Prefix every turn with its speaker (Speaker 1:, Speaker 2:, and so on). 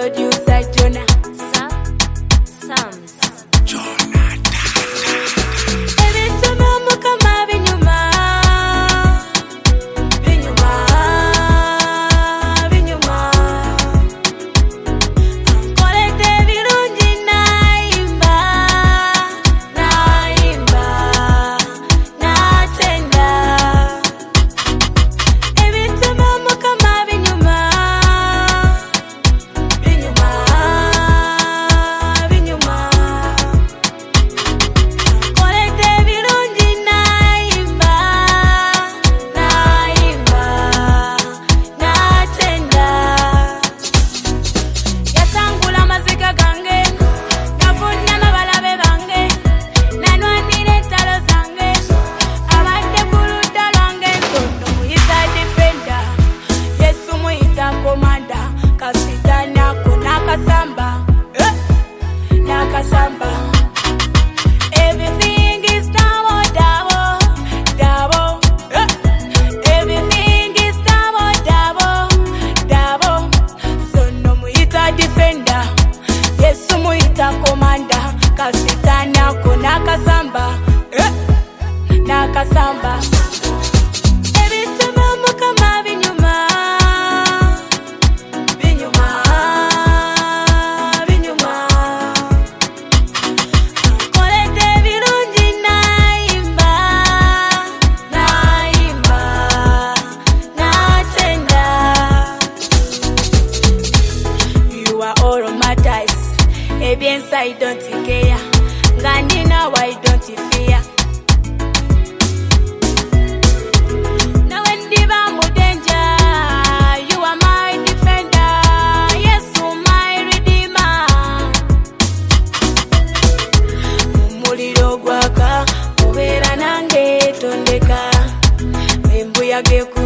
Speaker 1: producer Jonah Sams Nakasamba. Everything is double, double, double. Everything is double, double, double. So no muita defender, Yesu muita commander. Kasitani ako nakasamba, nakasamba. Ebiensa I don't care, Gandina why don't you fear? Now when diva mo danger, you are my defender, yes you my redeemer. Muliro gwaka, ubera nange tondeka, membu yage ku